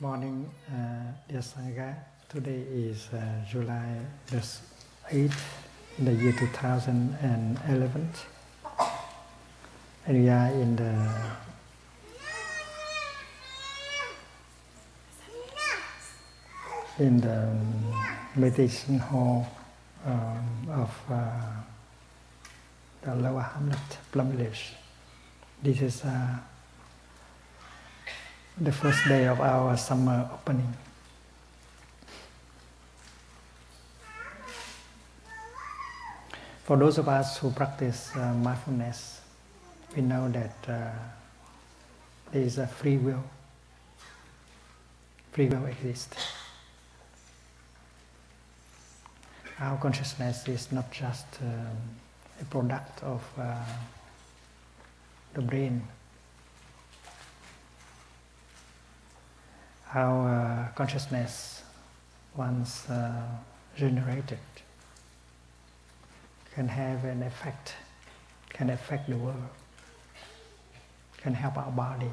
Morning, dear Sangha. Today is July the 8th in the year 2011, and we are in the meditation hall of the Lower Hamlet, Plum Village. This is the first day of our summer opening. For those of us who practice mindfulness, we know that there is a free will. Free will exists. Our consciousness is not just a product of the brain. Our consciousness, once generated, can have an effect, can affect the world, can help our body.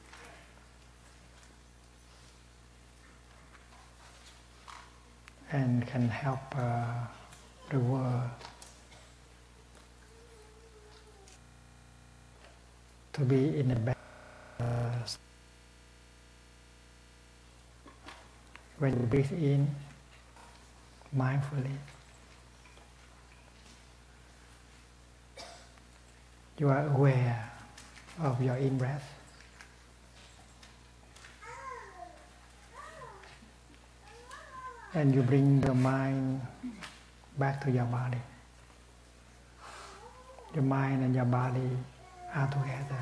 And can help the world to be in a better state. When you breathe in mindfully, you are aware of your in-breath. And you bring the mind back to your body. Your mind and your body are together.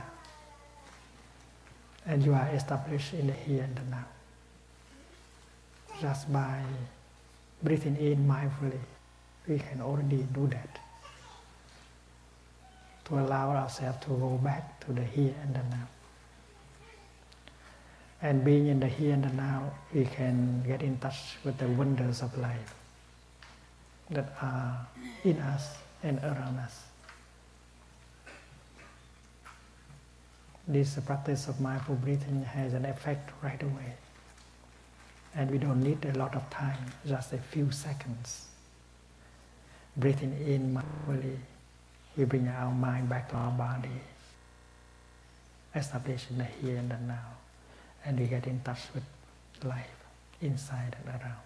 And you are established in the here and the now. Just by breathing in mindfully, we can already do that. To allow ourselves to go back to the here and the now. And being in the here and the now, we can get in touch with the wonders of life that are in us and around us. This practice of mindful breathing has an effect right away. And we don't need a lot of time, just a few seconds. Breathing in mindfully, we bring our mind back to our body, establishing the here and the now. And we get in touch with life, inside and around.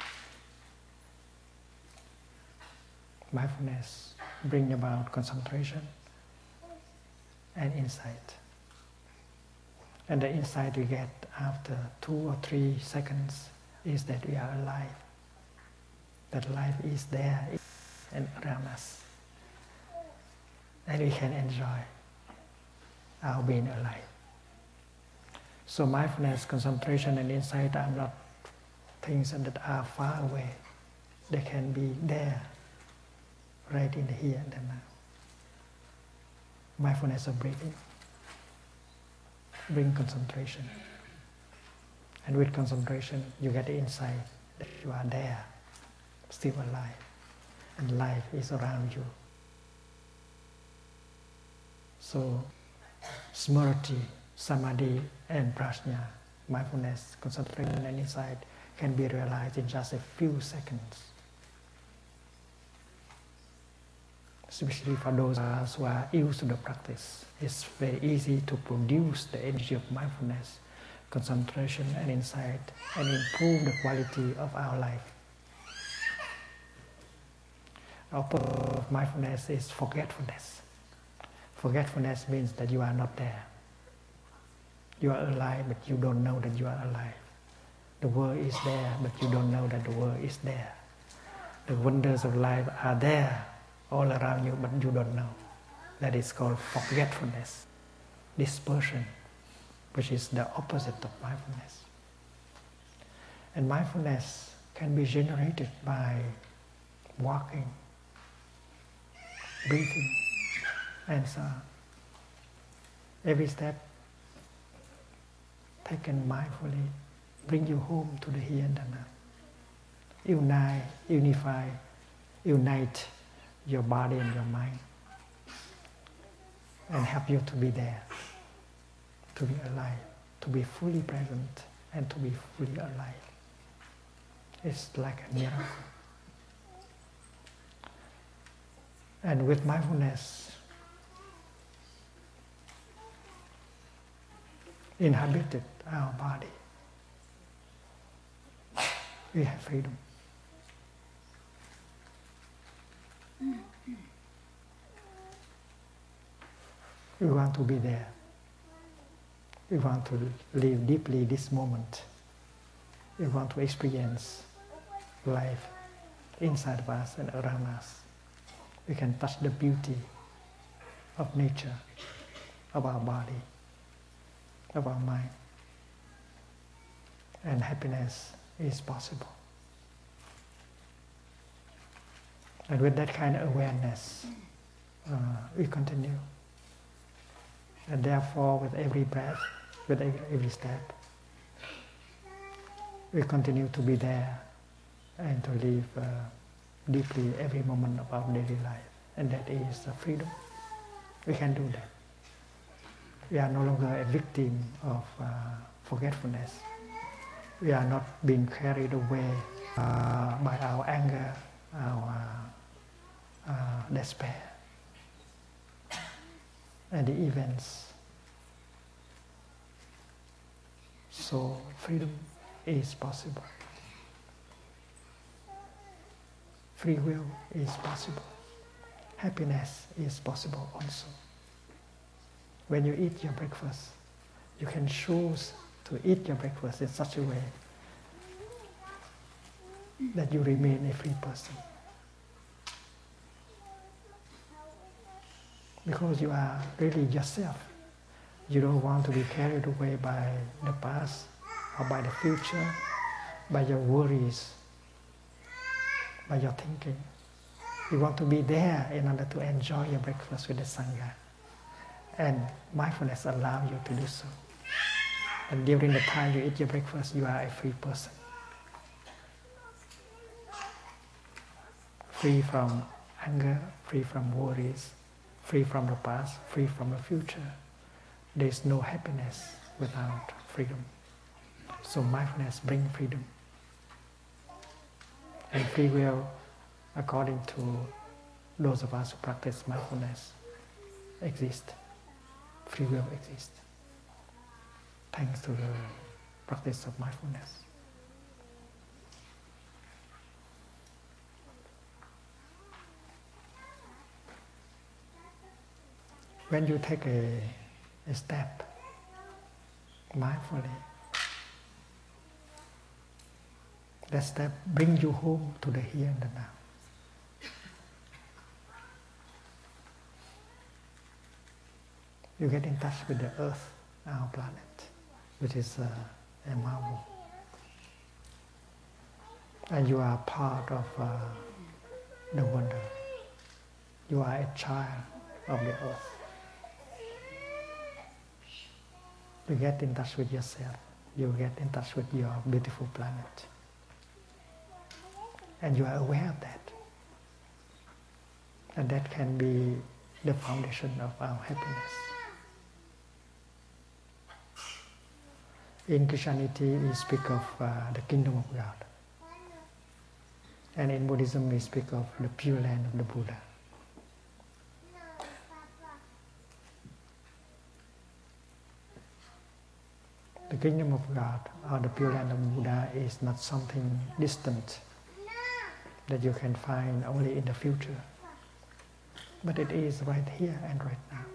Mindfulness brings about concentration and insight. And the insight we get after 2 or 3 seconds is that we are alive. That life is there and around us. And we can enjoy our being alive. So mindfulness, concentration and insight are not things that are far away. They can be there, right in the here and the now. Mindfulness of breathing bring concentration. And with concentration, you get the insight that you are there, still alive. And life is around you. So, smriti, samadhi and prajna, mindfulness, concentration and insight can be realized in just a few seconds. Especially for those of us who are used to the practice, it's very easy to produce the energy of mindfulness, concentration and insight, and improve the quality of our life. Opposite of mindfulness is forgetfulness. Forgetfulness means that you are not there. You are alive, but you don't know that you are alive. The world is there, but you don't know that the world is there. The wonders of life are there, all around you, but you don't know. That is called forgetfulness, dispersion, which is the opposite of mindfulness. And mindfulness can be generated by walking, breathing, and so on. Every step taken mindfully bring you home to the here and the now. Unite your body and your mind, and help you to be there, to be alive, to be fully present and to be fully alive. It's like a miracle. And with mindfulness inhabited our body, we have freedom. We want to be there. We want to live deeply this moment. We want to experience life inside of us and around us. We can touch the beauty of nature, of our body, of our mind. And happiness is possible. And with that kind of awareness, we continue. And therefore, with every breath, with every step, we continue to be there and to live deeply every moment of our daily life. And that is freedom. We can do that. We are no longer a victim of forgetfulness. We are not being carried away by our anger, our despair, and the events. So freedom is possible. Free will is possible. Happiness is possible also. When you eat your breakfast, you can choose to eat your breakfast in such a way that you remain a free person. Because you are really yourself. You don't want to be carried away by the past or by the future, by your worries, by your thinking. You want to be there in order to enjoy your breakfast with the Sangha. And mindfulness allows you to do so. And during the time you eat your breakfast, you are a free person. Free from anger, free from worries, free from the past, free from the future. There is no happiness without freedom. So mindfulness brings freedom. And free will, according to those of us who practice mindfulness, exists. Free will exists. Thanks to the practice of mindfulness. When you take a step mindfully, that step brings you home to the here and the now. You get in touch with the earth, our planet, which is a marvel. And you are part of the wonder. You are a child of the earth. You get in touch with yourself. You get in touch with your beautiful planet. And you are aware of that. And that can be the foundation of our happiness. In Christianity, we speak of the kingdom of God. And in Buddhism, we speak of the pure land of the Buddha. The kingdom of God, or the pure land of Buddha, is not something distant that you can find only in the future. But it is right here and right now.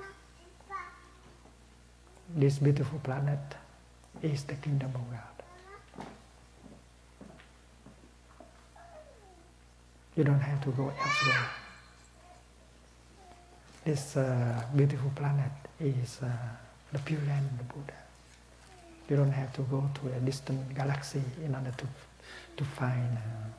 This beautiful planet is the kingdom of God. You don't have to go elsewhere. This beautiful planet is the pure land of the Buddha. You don't have to go to a distant galaxy in order to find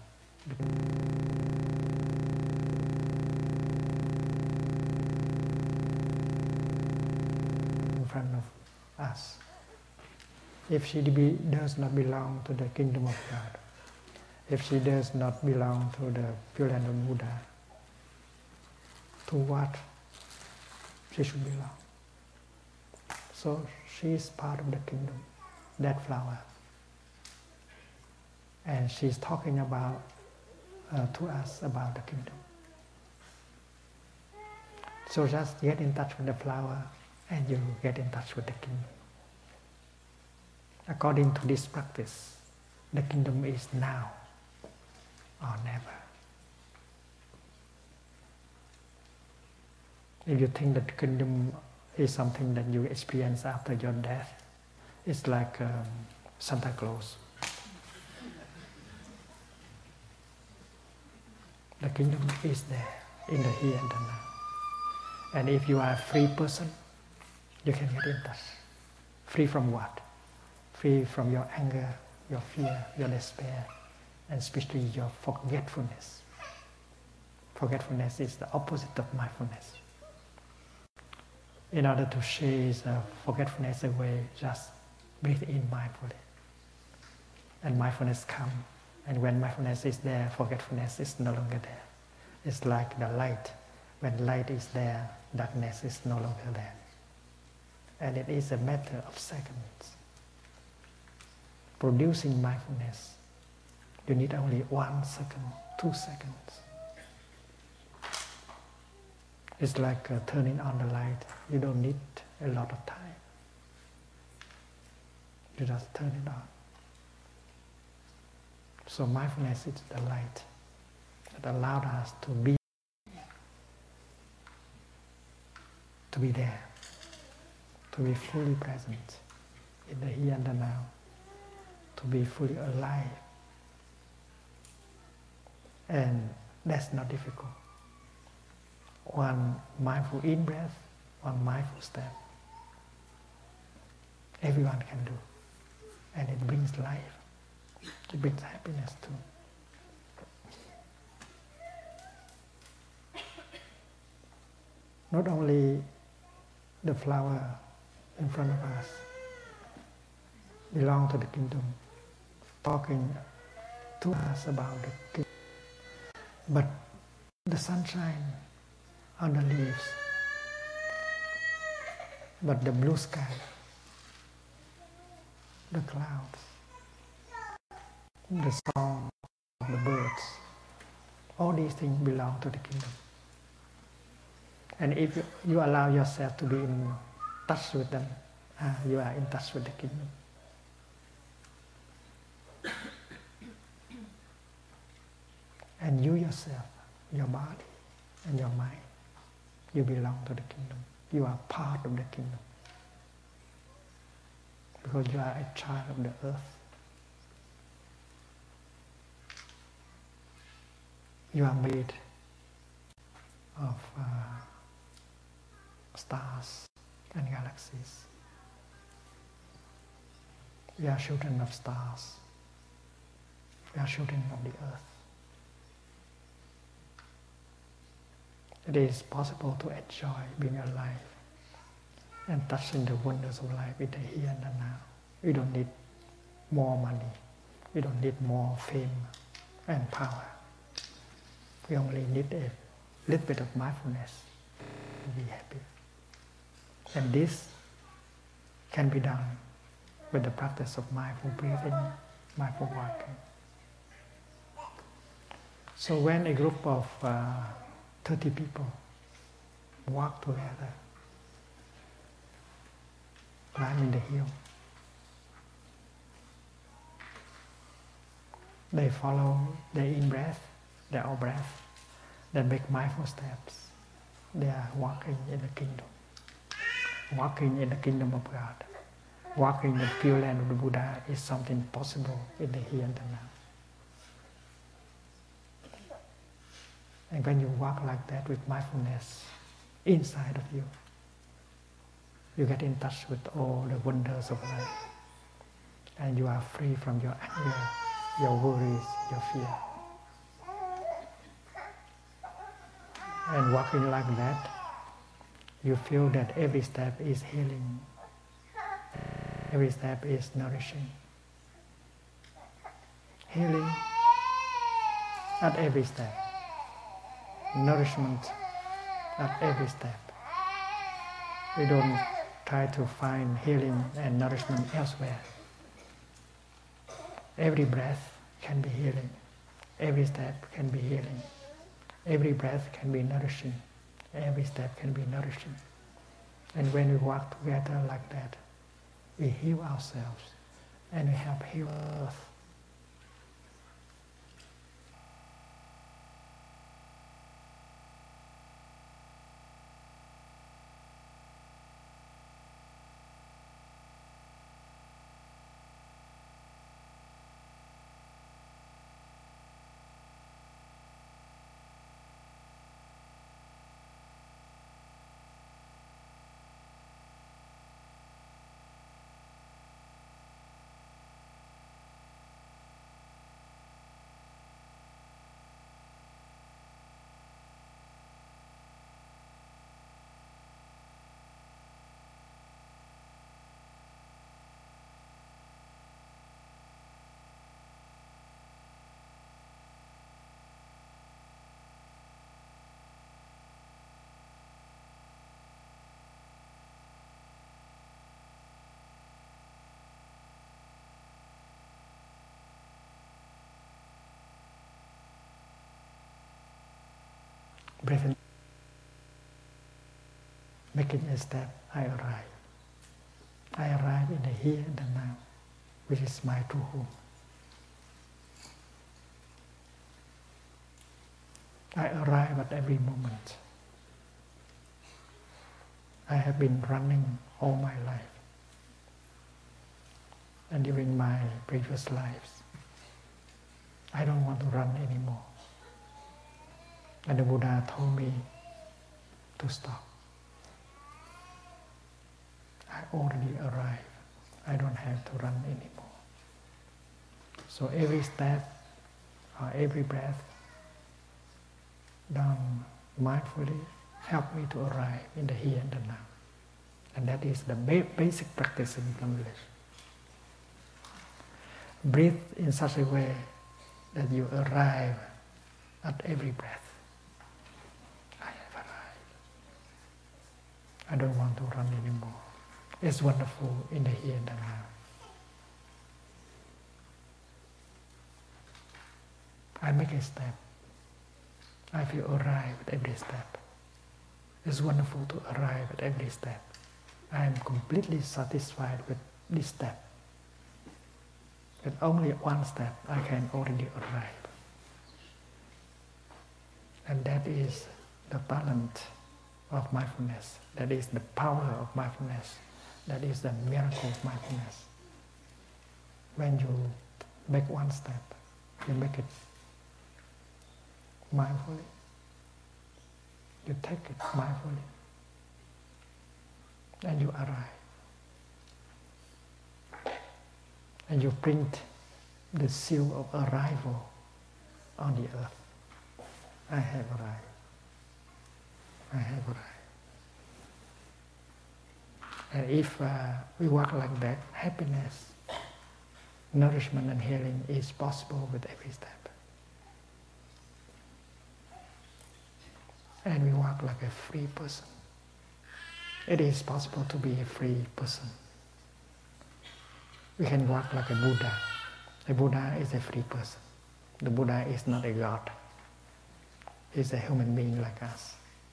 in front of us. If she does not belong to the kingdom of God, if she does not belong to the pure land of Buddha, to what she should belong? So she is part of the kingdom, that flower, and she's talking about to us about the kingdom. So just get in touch with the flower and you get in touch with the kingdom. According to this practice, the kingdom is now or never. If you think that the kingdom is something that you experience after your death, it's like Santa Claus. The kingdom is there in the here and the now. And if you are a free person, you can get in touch. Free from what? Free from your anger, your fear, your despair, and especially your forgetfulness. Forgetfulness is the opposite of mindfulness. In order to chase forgetfulness away, just breathe in mindfully. And mindfulness comes. And when mindfulness is there, forgetfulness is no longer there. It's like the light. When light is there, darkness is no longer there. And it is a matter of seconds. Producing mindfulness, you need only 1 second, 2 seconds. It's like turning on the light. You don't need a lot of time. You just turn it on. So mindfulness is the light that allowed us to be there, to be fully present in the here and the now, to be fully alive. And that's not difficult. One mindful in-breath, one mindful step. Everyone can do. And it brings life. It brings happiness too. Not only the flower in front of us belong to the kingdom, talking to us about the kingdom, but the sunshine on the leaves, but the blue sky, the clouds, the song of the birds, all these things belong to the kingdom. And if you allow yourself to be in touch with them, you are in touch with the kingdom. And you yourself, your body and your mind, you belong to the kingdom. You are part of the kingdom. Because you are a child of the earth. You are made of stars and galaxies. We are children of stars. We are children of the earth. It is possible to enjoy being alive and touching the wonders of life in the here and the now. We don't need more money. We don't need more fame and power. We only need a little bit of mindfulness to be happy. And this can be done with the practice of mindful breathing, mindful walking. So when a group of 30 people walk together, climbing the hill, they follow their in-breath, their out-breath, they make mindful steps. They are walking in the kingdom. Walking in the kingdom of God. Walking in the pure land of the Buddha is something possible in the here and the now. And when you walk like that with mindfulness inside of you, you get in touch with all the wonders of life. And you are free from your anger, your worries, your fear. And walking like that, you feel that every step is healing. Every step is nourishing. Healing at every step. Nourishment at every step. We don't try to find healing and nourishment elsewhere. Every breath can be healing. Every step can be healing. Every breath can be nourishing. Every step can be nourishing. And when we walk together like that, we heal ourselves and we help heal Earth. Breathe in. Making a step, I arrive. I arrive in the here and the now, which is my true home. I arrive at every moment. I have been running all my life. And during my previous lives, I don't want to run anymore. And the Buddha told me to stop. I already arrived. I don't have to run anymore. So every step or every breath done mindfully help me to arrive in the here and the now. And that is the basic practice in English. Breathe in such a way that you arrive at every breath. I have arrived. I don't want to run anymore. It's wonderful in the here and the now. I make a step. I feel arrive at every step. It's wonderful to arrive at every step. I am completely satisfied with this step. With only one step, I can already arrive. And that is the talent of mindfulness. That is the power of mindfulness. That is the miracle of mindfulness. When you make one step, you make it mindfully. You take it mindfully. And you arrive. And you print the seal of arrival on the earth. I have arrived. I have arrived. And if we work like that, happiness, nourishment and healing is possible with every step. And we work like a free person. It is possible to be a free person. We can work like a Buddha. A Buddha is a free person. The Buddha is not a god. He's a human being like us.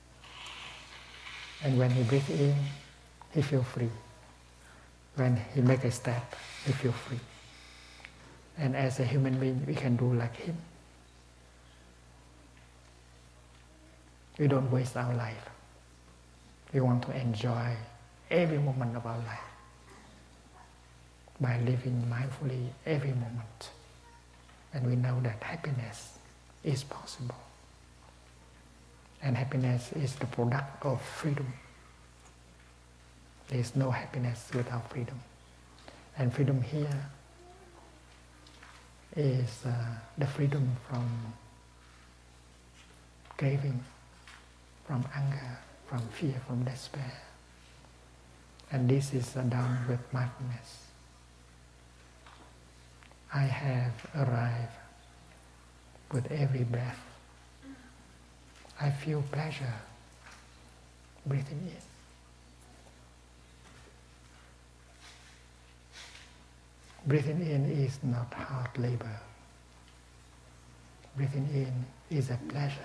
And when he breathes in, he feels free. When he makes a step, he feels free. And as a human being, we can do like him. We don't waste our life. We want to enjoy every moment of our life by living mindfully every moment. And we know that happiness is possible. And happiness is the product of freedom. There is no happiness without freedom. And freedom here is the freedom from craving, from anger, from fear, from despair. And this is done with mindfulness. I have arrived with every breath. I feel pleasure breathing in. Breathing in is not hard labor. breathing in is a pleasure.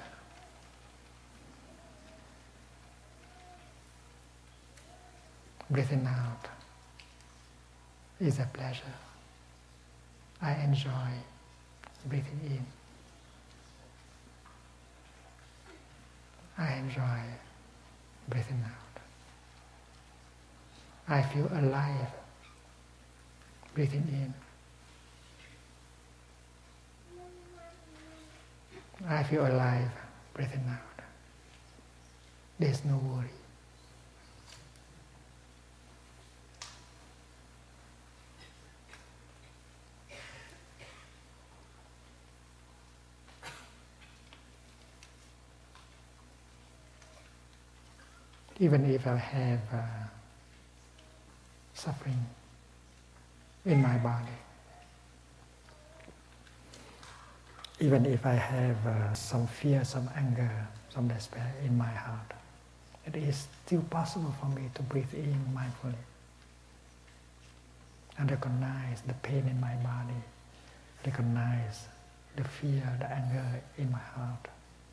Breathing out is a pleasure. I enjoy breathing in. I enjoy breathing out. I feel alive breathing in. I feel alive breathing out. There's no worry. Even if I have suffering in my body, even if I have some fear, some anger, some despair in my heart, it is still possible for me to breathe in mindfully and recognize the pain in my body, recognize the fear, the anger in my heart.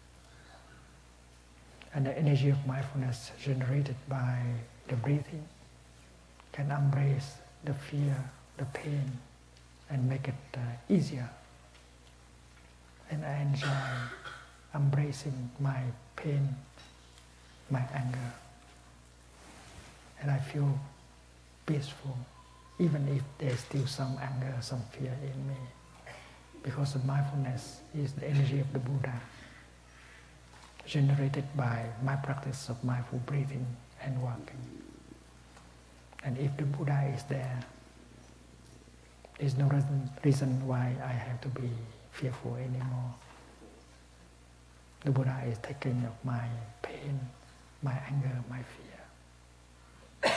And the energy of mindfulness generated by the breathing can embrace the fear, the pain, and make it easier. And I enjoy embracing my pain, my anger. And I feel peaceful, even if there's still some anger, some fear in me. Because the mindfulness is the energy of the Buddha, generated by my practice of mindful breathing and walking. And if the Buddha is there's no reason why I have to be fearful anymore. The Buddha is taking of my pain, my anger, my fear.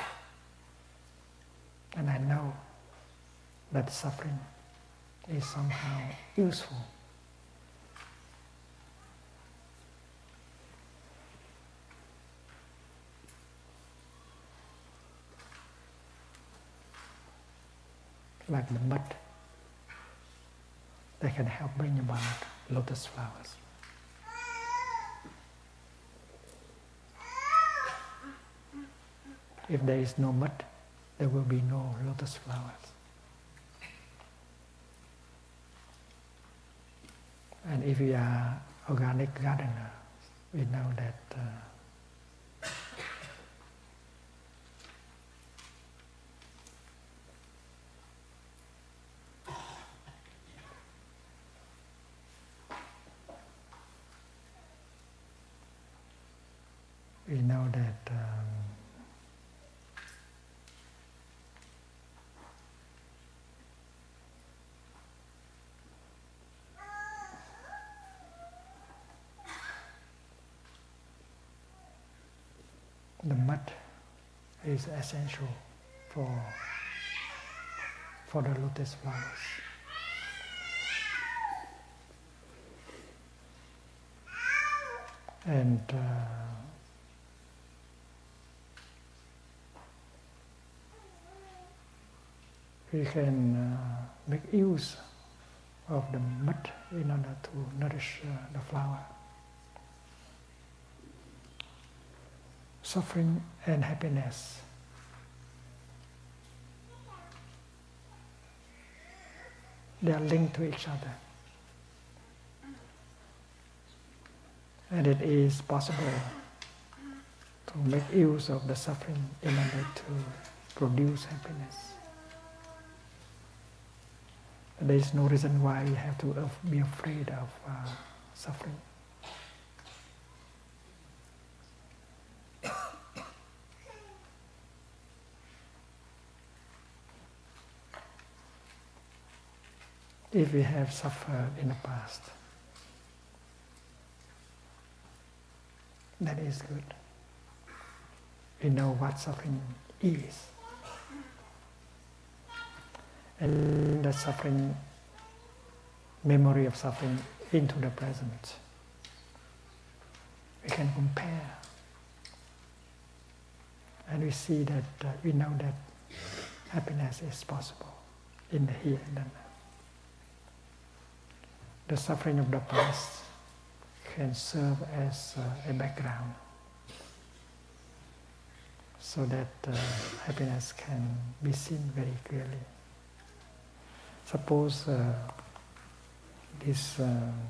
And I know that suffering is somehow useful. Like the mud that can help bring about lotus flowers. If there is no mud, there will be no lotus flowers. And if we are organic gardener, we know that the mud is essential for the lotus flowers. And we can make use of the mud in order to nourish the flower. Suffering and happiness they are linked to each other. And it is possible to make use of the suffering in order to produce happiness. There is no reason why we have to be afraid of suffering. If we have suffered in the past, that is good. We know what suffering is. And the suffering, memory of suffering into the present. We can compare. And we see that, we know that happiness is possible in the here and the now. The suffering of the past can serve as a background so that happiness can be seen very clearly. Suppose this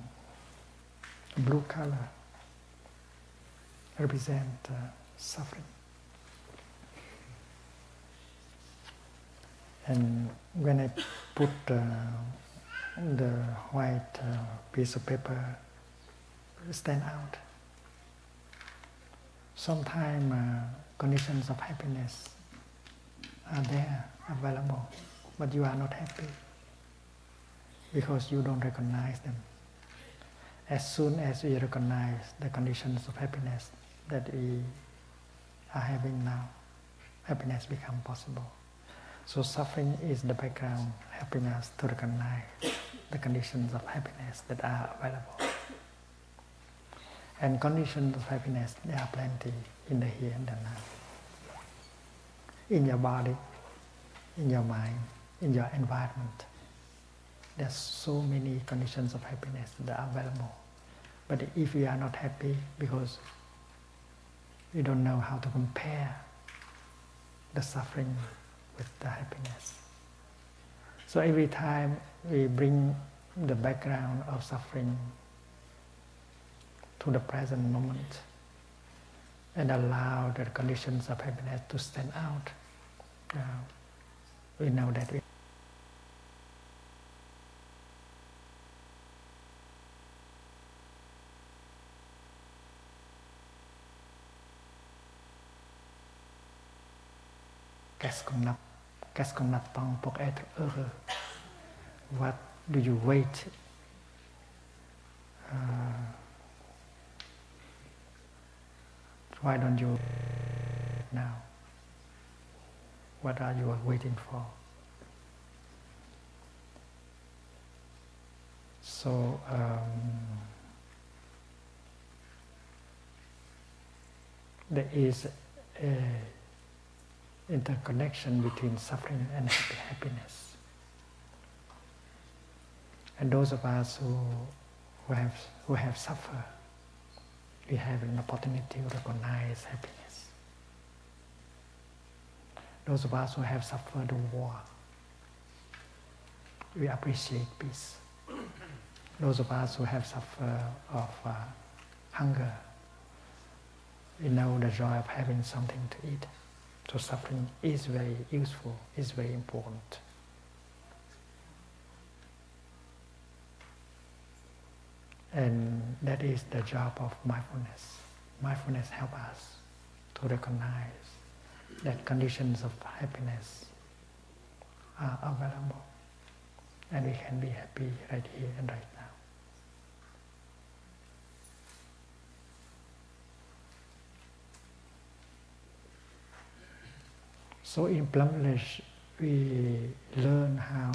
blue color represents suffering. And when I put the white piece of paper stand out, sometimes conditions of happiness are there, available, but you are not happy because you don't recognize them. As soon as we recognize the conditions of happiness that we are having now, happiness becomes possible. So suffering is the background helping us to recognize the conditions of happiness that are available. And conditions of happiness, there are plenty in the here and the now. In your body, in your mind, in your environment. There's so many conditions of happiness that are available. But if we are not happy because we don't know how to compare the suffering with the happiness. So every time we bring the background of suffering to the present moment and allow the conditions of happiness to stand out, we know that we Qu'est-ce qu'on attend pour être heureux? What do you wait why don't you now? What are you waiting for? So there is a interconnection between suffering and happiness. And those of us who have suffered, we have an opportunity to recognize happiness. Those of us who have suffered the war, we appreciate peace. Those of us who have suffered of hunger, we know the joy of having something to eat. So suffering is very useful, is very important. And that is the job of mindfulness. Mindfulness helps us to recognize that conditions of happiness are available. And we can be happy right here and right now. So in plum village, we learn how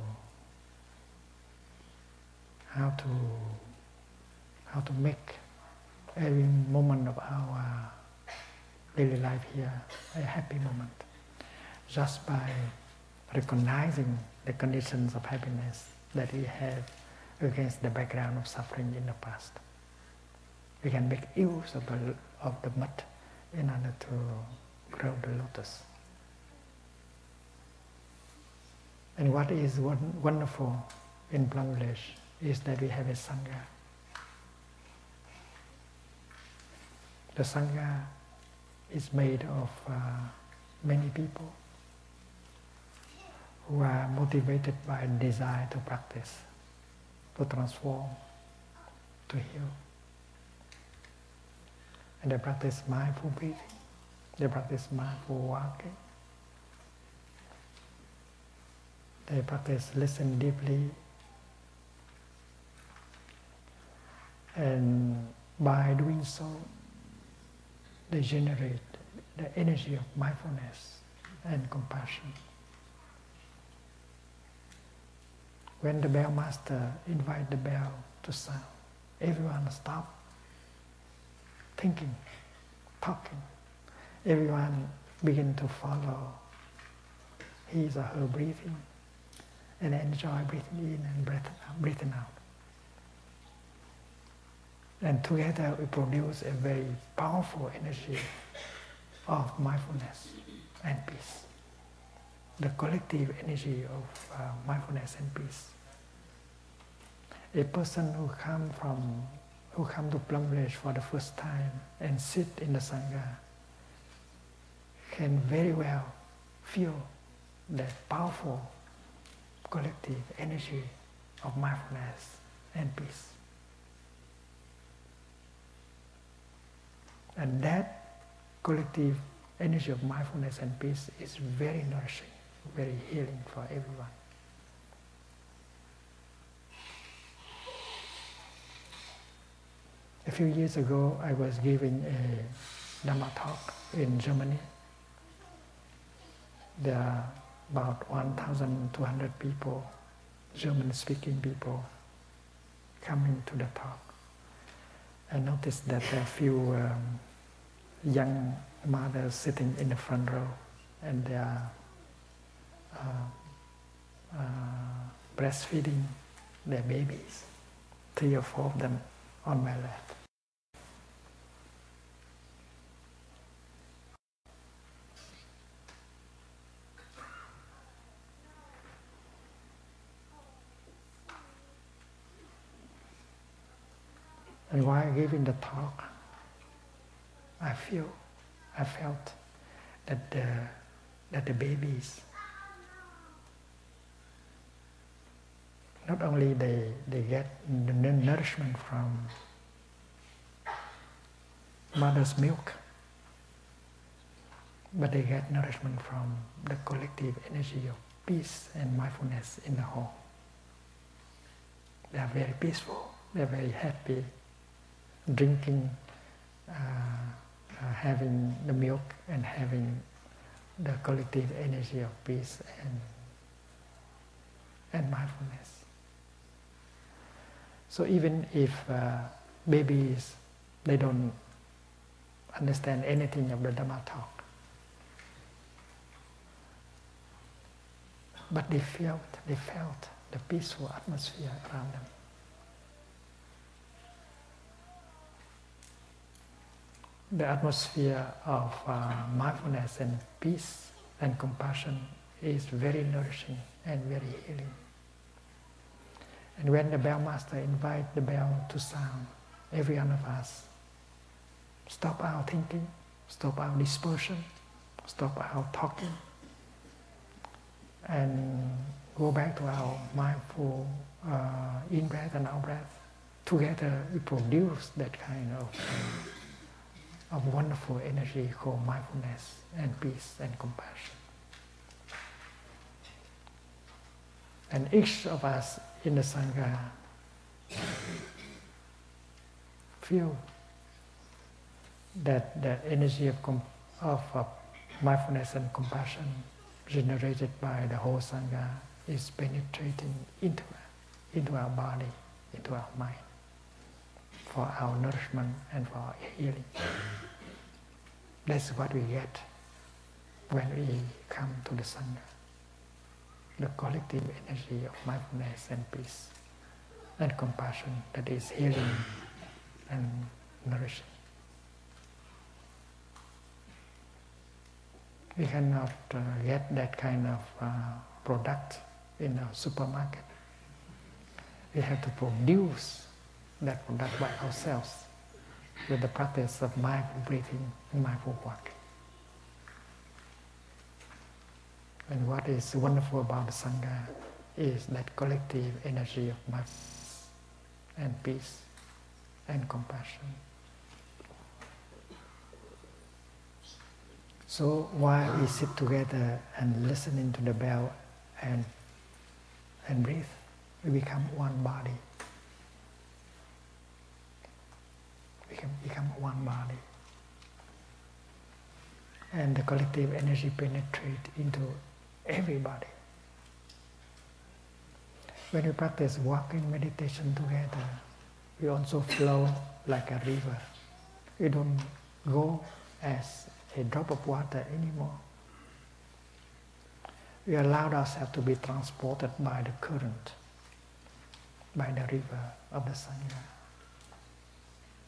to make every moment of our daily life here a happy moment, just by recognizing the conditions of happiness that we have against the background of suffering in the past. We can make use of the mud in order to grow the lotus. And what is wonderful in Plum Village is that we have a Sangha. The Sangha is made of many people who are motivated by a desire to practice, to transform, to heal. And they practice mindful breathing, they practice mindful walking, they practice listen deeply, and by doing so, they generate the energy of mindfulness and compassion. When the bell master invites the bell to sound, everyone stop thinking, talking. Everyone begin to follow his or her breathing and enjoy breathing in and breathing out. And together we produce a very powerful energy of mindfulness and peace. The collective energy of mindfulness and peace. A person who come to Plum Village for the first time and sit in the Sangha can very well feel that powerful collective energy of mindfulness and peace. And that collective energy of mindfulness and peace is very nourishing, very healing for everyone. A few years ago, I was giving a Dhamma talk in Germany. There are about 1,200 people, German-speaking people, coming to the talk. I noticed that there are a few young mothers sitting in the front row, and they are breastfeeding their babies, 3 or 4 of them on my left. And while giving the talk, I felt that the babies, not only they get the nourishment from mother's milk, but they get nourishment from the collective energy of peace and mindfulness in the home. They are very peaceful, they are very happy, drinking, having the milk and having the collective energy of peace and mindfulness. So even if babies, they don't understand anything of the Dhamma talk, but they felt the peaceful atmosphere around them. The atmosphere of mindfulness and peace and compassion is very nourishing and very healing. And when the bell master invites the bell to sound, every one of us stop our thinking, stop our dispersion, stop our talking, and go back to our mindful in-breath and out-breath. Together we produce that kind of wonderful energy called mindfulness and peace and compassion. And each of us in the Sangha feel that the energy of mindfulness and compassion generated by the whole Sangha is penetrating into our body, into our mind, for our nourishment and for our healing. That's what we get when we come to the Sangha. The collective energy of mindfulness and peace and compassion that is healing and nourishing. We cannot get that kind of product in a supermarket. We have to produce that product by ourselves with the practice of mindful breathing and mindful walking. And what is wonderful about the Sangha is that collective energy of mindfulness and peace and compassion. So while we sit together and listening to the bell and breathe, we become one body. We can become one body. And the collective energy penetrates into everybody. When we practice walking meditation together, we also flow like a river. We don't go as a drop of water anymore. We allow ourselves to be transported by the current, by the river of the Sangha.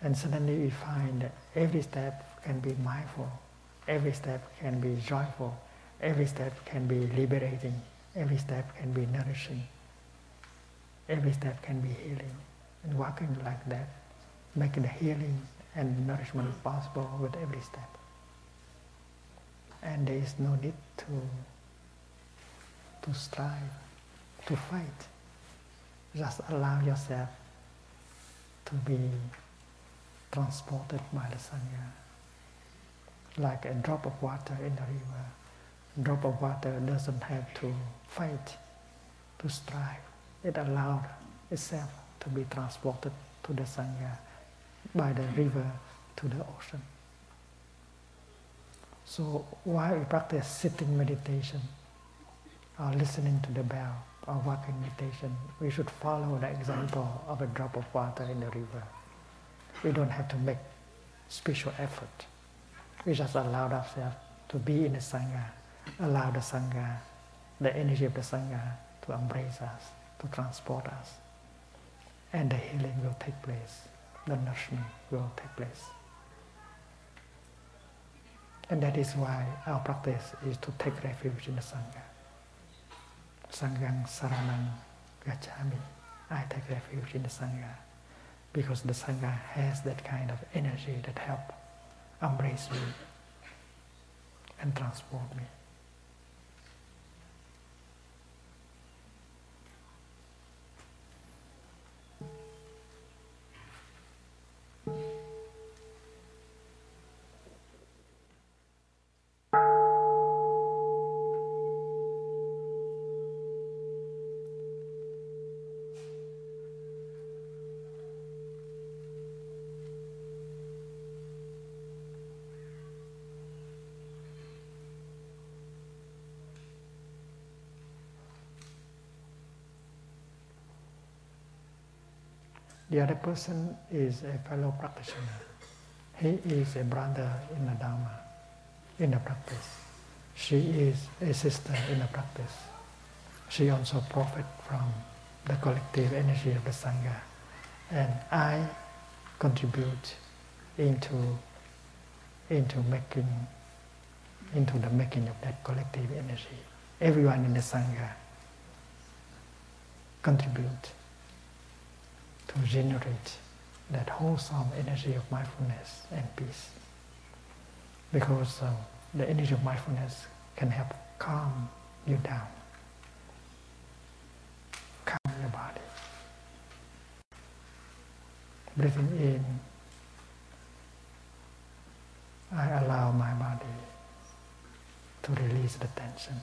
And suddenly we find that every step can be mindful, every step can be joyful, every step can be liberating, every step can be nourishing, every step can be healing. And walking like that, making the healing and nourishment possible with every step. And there is no need to strive, to fight. Just allow yourself to be transported by the Sangha, like a drop of water in the river. A drop of water doesn't have to fight, to strive. It allowed itself to be transported to the Sangha by the river to the ocean. So while we practice sitting meditation, or listening to the bell, or walking meditation, we should follow the example of a drop of water in the river. We don't have to make spiritual effort. We just allow ourselves to be in the Sangha, allow the Sangha, the energy of the Sangha to embrace us, to transport us. And the healing will take place, the nourishment will take place. And that is why our practice is to take refuge in the Sangha. Sanghang Saranang Gacchami. I take refuge in the Sangha because the Sangha has that kind of energy that helps embrace me and transport me. The other person is a fellow practitioner. He is a brother in the Dharma, in the practice. She is a sister in the practice. She also profits from the collective energy of the Sangha. And I contribute into the making of that collective energy. Everyone in the Sangha contribute to generate that wholesome energy of mindfulness and peace. Because the energy of mindfulness can help calm you down, calm your body. Breathing in, I allow my body to release the tension.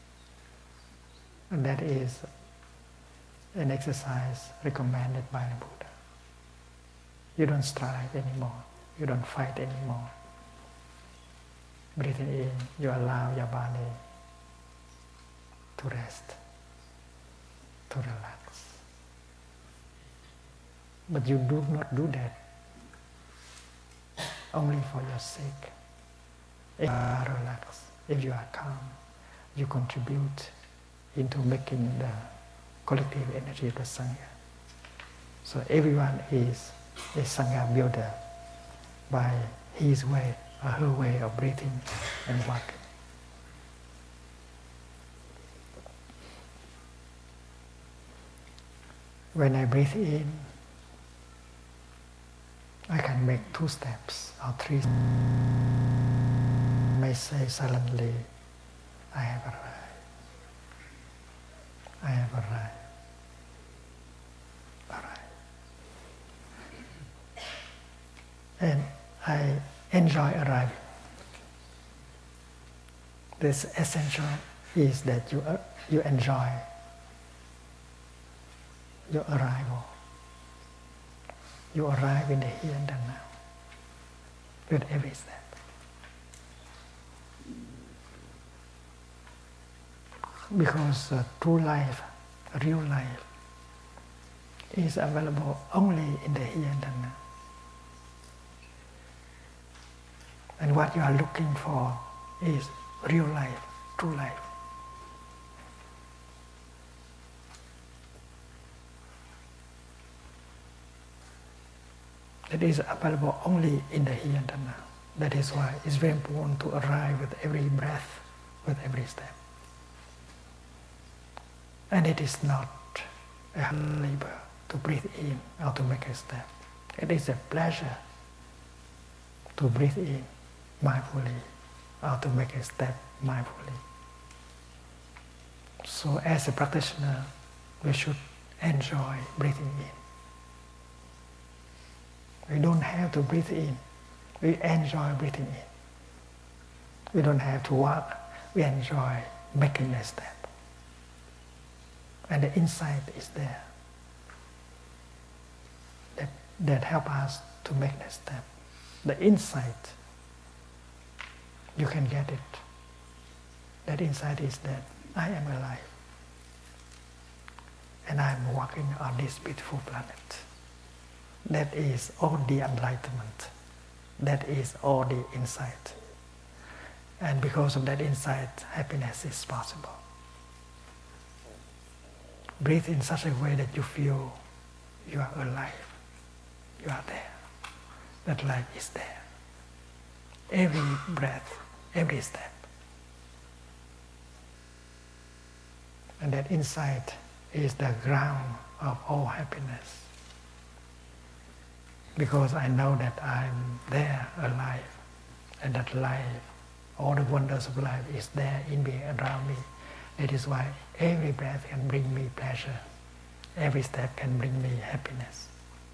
And that is an exercise recommended by the Buddha. You don't strive anymore. You don't fight anymore. Breathing in, you allow your body to rest, to relax. But you do not do that only for your sake. If you are relaxed, if you are calm, you contribute into making the collective energy of the Sangha. So everyone is a Sangha builder by his way or her way of breathing and walking. When I breathe in, I can make 2 steps or 3. I may say silently, I have arrived. I have arrived. And I enjoy arriving. This essential is that you enjoy your arrival. You arrive in the here and the now with every step. Because true life, real life, is available only in the here and the now. And what you are looking for is real life, true life. It is available only in the here and the now. That is why it's very important to arrive with every breath, with every step. And it is not a hard labor to breathe in or to make a step. It is a pleasure to breathe in mindfully or to make a step mindfully. So as a practitioner, we should enjoy breathing in. We don't have to breathe in. We enjoy breathing in. We don't have to walk. We enjoy making a step. And the insight is there that help us to make that step. The insight, you can get it. That insight is that I am alive. And I am walking on this beautiful planet. That is all the enlightenment. That is all the insight. And because of that insight, happiness is possible. Breathe in such a way that you feel you are alive. You are there. That life is there. Every breath, every step. And that insight is the ground of all happiness. Because I know that I'm there, alive, and that life, all the wonders of life is there in me, around me. That is why every breath can bring me pleasure. Every step can bring me happiness.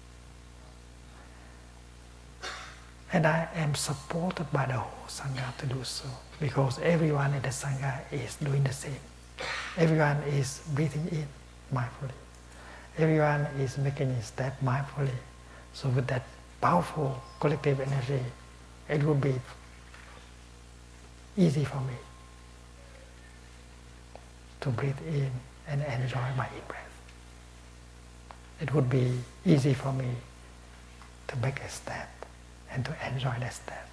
And I am supported by the whole Sangha to do so. Because everyone in the Sangha is doing the same. Everyone is breathing in mindfully. Everyone is making a step mindfully. So with that powerful collective energy, it will be easy for me to breathe in and enjoy my in-breath. It would be easy for me to make a step and to enjoy that step.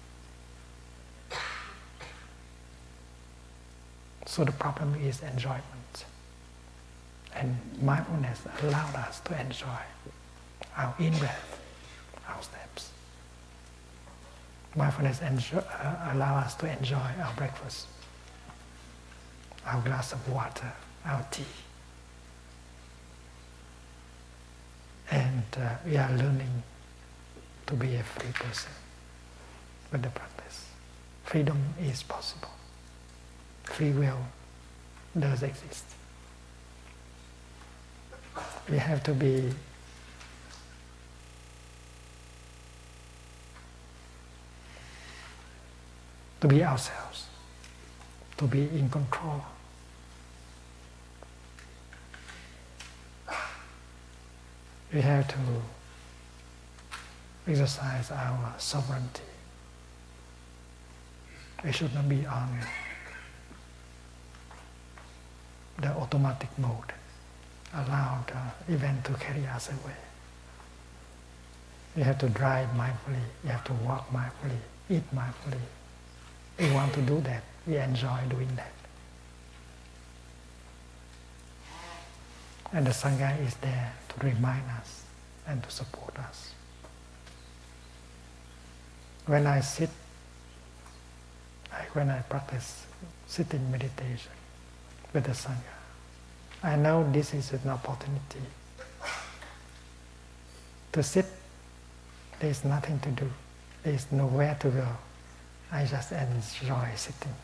So the problem is enjoyment. And mindfulness allowed us to enjoy our in-breath, our steps. Mindfulness allows us to enjoy our breakfast, our glass of water, our tea. And we are learning to be a free person with the practice. Freedom is possible. Free will does exist. We have to be ourselves, to be in control. We have to exercise our sovereignty. We should not be on the automatic mode, allow the event to carry us away. We have to drive mindfully, we have to walk mindfully, eat mindfully. We want to do that, we enjoy doing that. And the Sangha is there to remind us and to support us. When I sit, like when I practice sitting meditation with the Sangha, I know this is an opportunity. To sit, there is nothing to do, there is nowhere to go. I just enjoy sitting.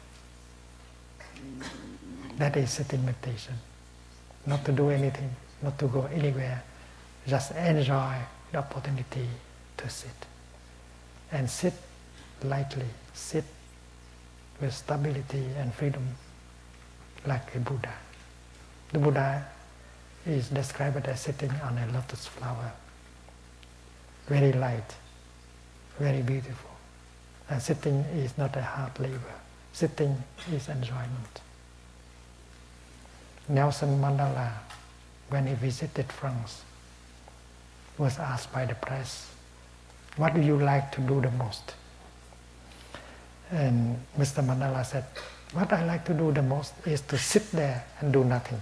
That is sitting meditation. Not to do anything, not to go anywhere, just enjoy the opportunity to sit. And sit lightly, sit with stability and freedom like a Buddha. The Buddha is described as sitting on a lotus flower, very light, very beautiful. And sitting is not a hard labor. Sitting is enjoyment. Nelson Mandela, when he visited France, was asked by the press, "What do you like to do the most?" And Mr. Mandela said, "What I like to do the most is to sit there and do nothing."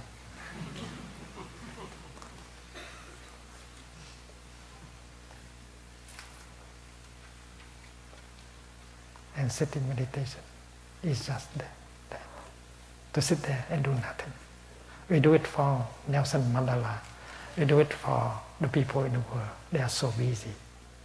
and sit in meditation is just that. To sit there and do nothing. We do it for Nelson Mandela. We do it for the people in the world. They are so busy.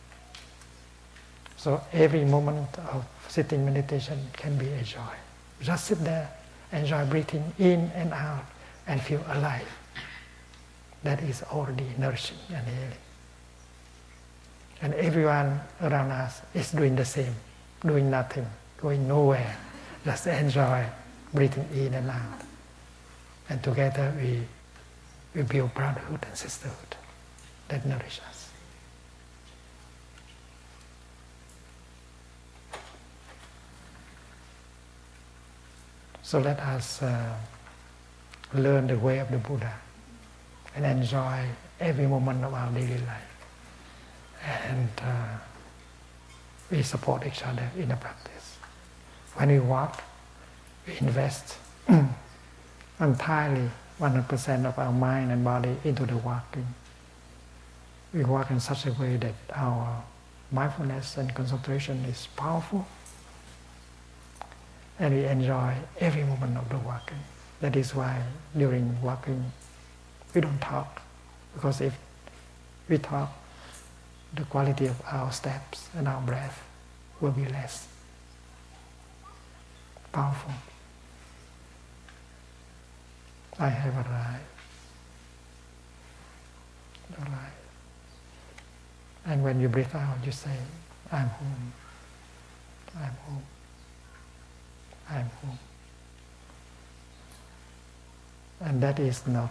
So every moment of sitting meditation can be a joy. Just sit there, enjoy breathing in and out, and feel alive. That is already nourishing and healing. And everyone around us is doing the same, doing nothing, going nowhere. Just enjoy breathing in and out. And together we build brotherhood and sisterhood that nourish us. So let us learn the way of the Buddha and enjoy every moment of our daily life. And we support each other in the practice. When we walk, we invest entirely 100% of our mind and body into the walking. We walk in such a way that our mindfulness and concentration is powerful, and we enjoy every moment of the walking. That is why during walking we don't talk, because if we talk, the quality of our steps and our breath will be less powerful. I have arrived. And when you breathe out, you say, I'm home, I'm home, I'm home. And that is not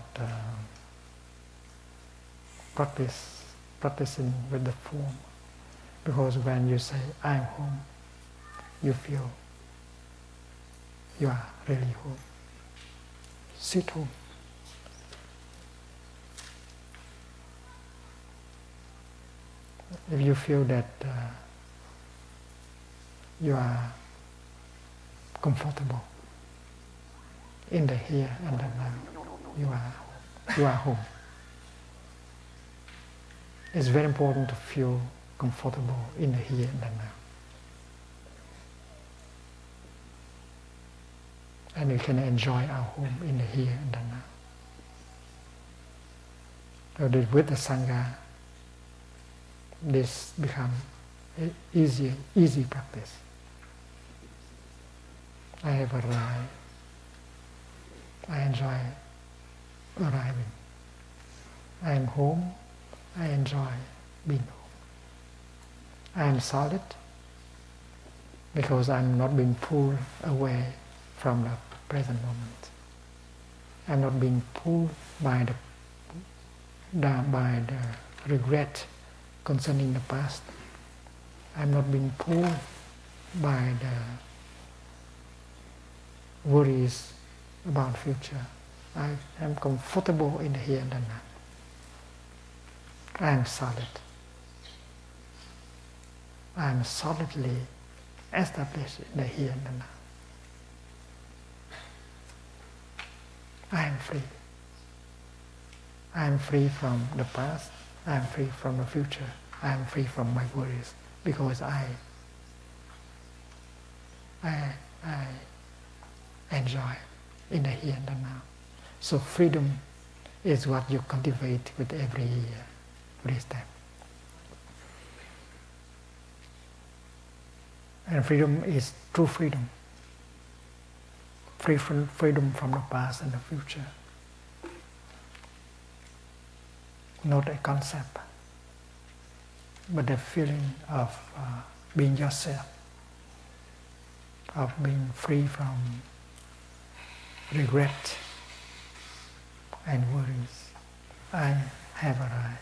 practicing with the form. Because when you say, I'm home, you feel you are really home. Sit home. If you feel that you are comfortable in the here and the now, you are home. It's very important to feel comfortable in the here and the now. And we can enjoy our home in the here and the now. So that with the Sangha, this becomes easy practice. I have arrived. I enjoy arriving. I am home. I enjoy being home. I am solid because I am not being pulled away from the present moment. I am not being pulled by the regret concerning the past. I am not being pulled by the worries about the future. I am comfortable in the here and the now. I am solid. I am solidly established in the here and the now. I am free. I am free from the past. I am free from the future. I am free from my worries because I enjoy in the here and the now. So freedom is what you cultivate with every step. And freedom is true freedom. Freedom from the past and the future. Not a concept, but the feeling of being yourself, of being free from regret and worries. I have arrived.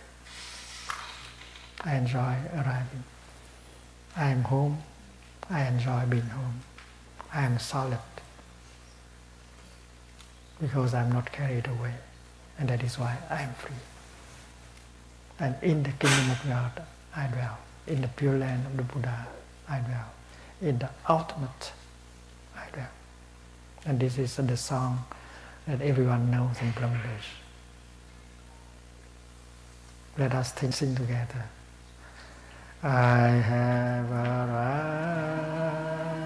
I enjoy arriving. I am home. I enjoy being home. I am solid because I am not carried away, and that is why I am free. And in the kingdom of God I dwell. In the pure land of the Buddha I dwell. In the ultimate I dwell. And this is the song that everyone knows in Bangladesh. Let us sing together. I have arrived.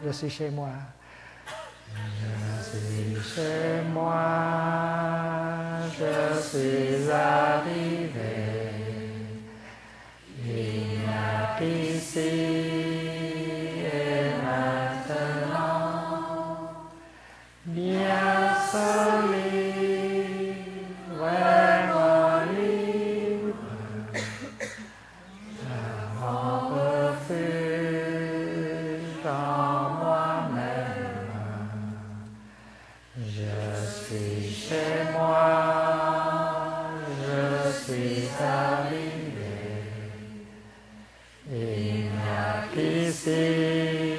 Je suis chez moi. Je suis chez moi. Je suis arrivé. Il n'y a qu'ici et maintenant. Bien solide, vraiment libre. Mon refuge en moi-même. Je suis chez moi, je suis arrivé. Il n'y a qu'ici